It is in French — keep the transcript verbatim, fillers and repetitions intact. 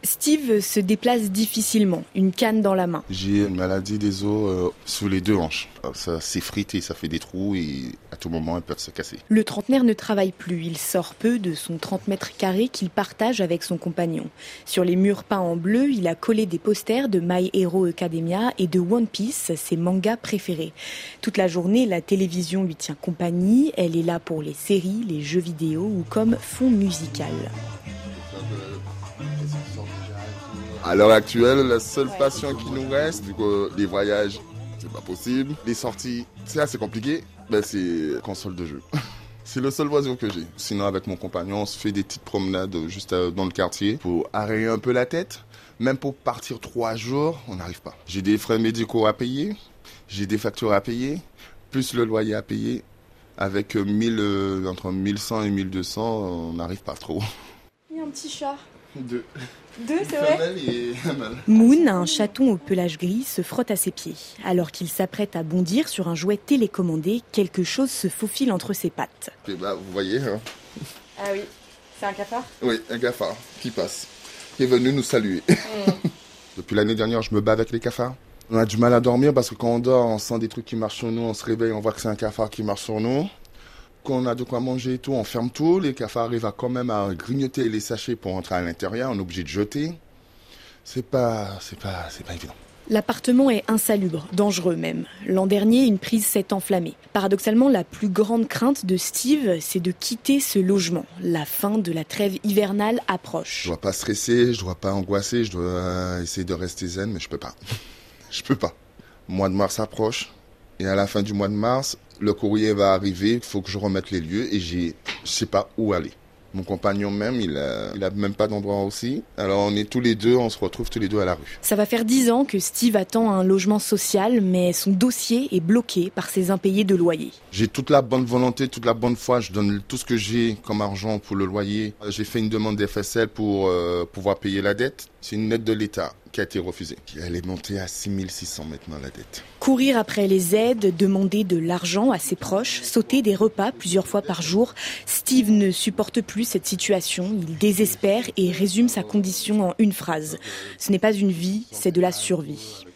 Steve se déplace difficilement, une canne dans la main. J'ai une maladie des os euh, sous les deux hanches. Ça s'effrite et ça fait des trous et à tout moment elles peuvent se casser. Le trentenaire ne travaille plus, il sort peu de son trente mètres carrés qu'il partage avec son compagnon. Sur les murs peints en bleu, il a collé des posters de My Hero Academia et de One Piece, ses mangas préférés. Toute la journée, la télévision lui tient compagnie, elle est là pour les séries, les jeux vidéo ou comme fond musical. À l'heure actuelle, la seule passion qui nous reste, vu que les voyages, c'est pas possible. Les sorties, c'est assez compliqué, ben c'est console de jeu. C'est le seul loisir que j'ai. Sinon, avec mon compagnon, on se fait des petites promenades juste dans le quartier pour arrayer un peu la tête. Même pour partir trois jours, on n'arrive pas. J'ai des frais médicaux à payer, j'ai des factures à payer, plus le loyer à payer. Avec mille, entre mille cent et mille deux cents, on n'arrive pas trop. Il y a un petit chat. Deux. Deux, c'est vrai. Et Moon, un chaton au pelage gris, se frotte à ses pieds. Alors qu'il s'apprête à bondir sur un jouet télécommandé, quelque chose se faufile entre ses pattes. Et bah, vous voyez, hein. Ah oui, c'est un cafard ? Oui, un cafard qui passe, qui est venu nous saluer. Mm. Depuis l'année dernière, je me bats avec les cafards. On a du mal à dormir parce que quand on dort, on sent des trucs qui marchent sur nous, on se réveille, on voit que c'est un cafard qui marche sur nous. Quand on a de quoi manger et tout, on ferme tout. Les cafards arrivent à quand même à grignoter les sachets pour entrer à l'intérieur. On est obligé de jeter. C'est pas, c'est pas, c'est pas évident. L'appartement est insalubre, dangereux même. L'an dernier, une prise s'est enflammée. Paradoxalement, la plus grande crainte de Steve, c'est de quitter ce logement. La fin de la trêve hivernale approche. Je dois pas stresser, je dois pas angoisser, je dois essayer de rester zen, mais je peux pas. Je peux pas. Le mois de mars approche. Et à la fin du mois de mars, le courrier va arriver, il faut que je remette les lieux et j'ai, je sais pas où aller. Mon compagnon même, il a, il a même pas d'endroit aussi. Alors on est tous les deux, on se retrouve tous les deux à la rue. Ça va faire dix ans que Steve attend un logement social, mais son dossier est bloqué par ses impayés de loyer. J'ai toute la bonne volonté, toute la bonne foi. Je donne tout ce que j'ai comme argent pour le loyer. J'ai fait une demande d'F S L pour euh, pouvoir payer la dette. C'est une aide de l'État qui a été refusée. Elle est montée à six mille six cents maintenant, la dette. Courir après les aides, demander de l'argent à ses proches, sauter des repas plusieurs fois par jour. Steve ne supporte plus cette situation. Il désespère et résume sa condition en une phrase. Ce n'est pas une vie, c'est de la survie.